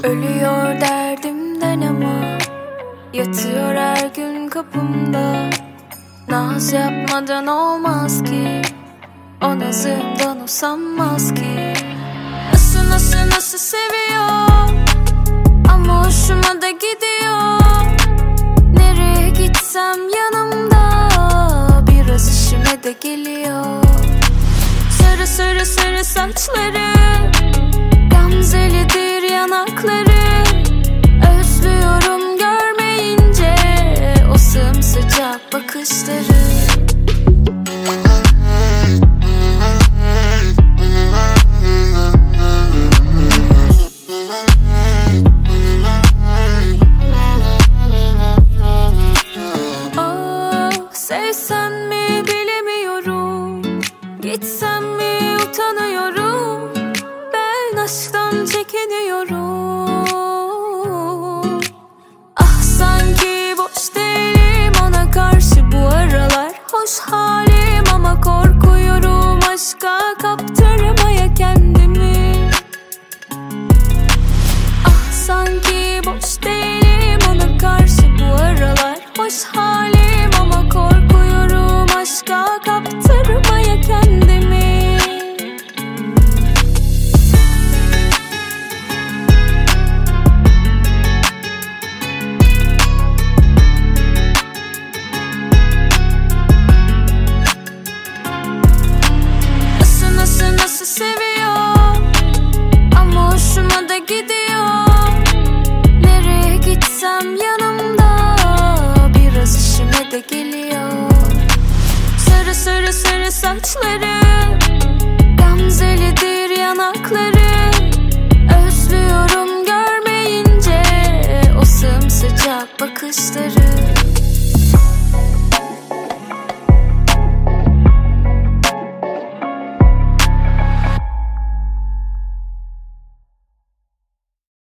Ölüyor derdimden ama yatıyor her gün kapımda. Naz yapmadan olmaz ki, o nazımdan usanmaz ki. Nasıl seviyor, ama hoşuma da gidiyor. Nereye gitsem yanımda, biraz işime de geliyor. Sarı saçları, gamzelidir yanakları. Özlüyorum görmeyince o sımsıcak bakışları. Sevsem mi bilemiyorum, gitsem mi utanıyorum. Ben aşktan çekiniyorum. Ah sanki boş değilim ona karşı bu aralar. Hoş halim ama korkuyorum aşka kaptırmaya kendimi. Ah sanki boş değilim ona karşı bu aralar. Hoş halim ama korkuyorum aşka kaptırmaya kendimi. Nasıl seviyor, ama hoşuma da gidiyor. Nereye gitsem yanımda, biraz işime de geliyor. Sarı saçları, gamzelidir yanakları.